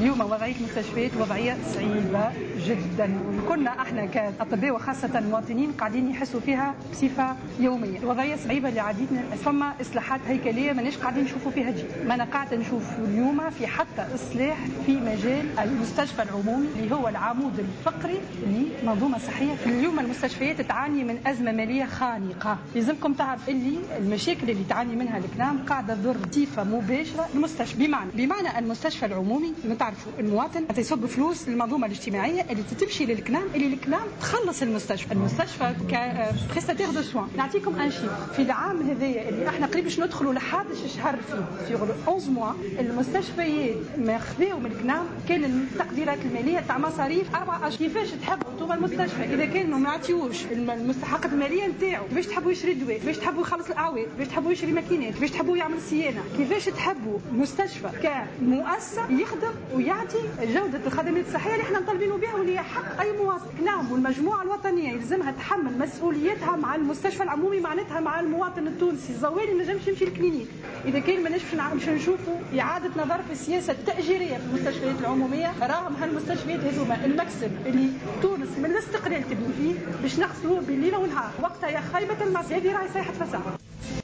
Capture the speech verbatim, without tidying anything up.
اليوم وضعية المستشفيات وضعية صعيبة جدا، كنا احنا كأطباء وخاصة المواطنين قاعدين يحسوا فيها بصفة يومية. الوضعية صعيبة لعديد من فما إصلاحات هيكلية ماناش قاعدين نشوفوا فيها جي. ما أنا قاعدة نشوف اليوم في حتى إصلاح في مجال المستشفى العمومي اللي هو العمود الفقري لمنظومة صحية. اليوم المستشفيات تعاني من أزمة مالية خانقة. لازمكم تعرف اللي المشاكل اللي تعاني منها الكلام قاعدة تضر بصفة مباشرة المستشفى. بمعنى بمعنى المستشفى العمومي نتعرفوا المواطن يصب فلوس للمنظومة الاجتماعية اللي تمشي للكلام اللي الكلام تخلص المستشفى. المستشفى كبريستاتير دو سوان. نعطيكم ان شيء في العام هذايا اللي احنا قريب باش ندخلوا لحد شهر فيه في احداش موا المستشفيات ما خذاو من الكلام كان التقديرات الماليه تاع مصاريف أربعة أشهر. كيفاش تحبوا انتم المستشفى اذا كانوا ما يعطيوش المستحقات الماليه نتاعو؟ كيفاش تحبوا يشري الدواء؟ كيفاش تحبوا يخلص الاعواد؟ كيفاش تحبوا يشري ماكينات؟ كيفاش تحبوا يعمل صيانه؟ كيفاش تحبوا مستشفى كمؤسسه يخدم ويعطي جوده الخدمات الصحيه اللي احنا مطالبين بها واللي حق اي مواطن؟ نعم، والمجموعه الوطنيه يلزمها تحمل مسؤوليتها مع المستشفى العمومي، معناتها مع المواطن التونسي الزوالي ما نجمش يمشي للكلينيك. اذا كان ماناش باش نشوفوا اعاده نظر في السياسه التاجيريه في المستشفيات العموميه، راهم هالمستشفيات هذوما المكسب اللي تونس من الاستقلال تبني فيه باش نغسلوه بالليل ونهار. وقتها يا خايبه المصير هذه راهي صيحه فساد.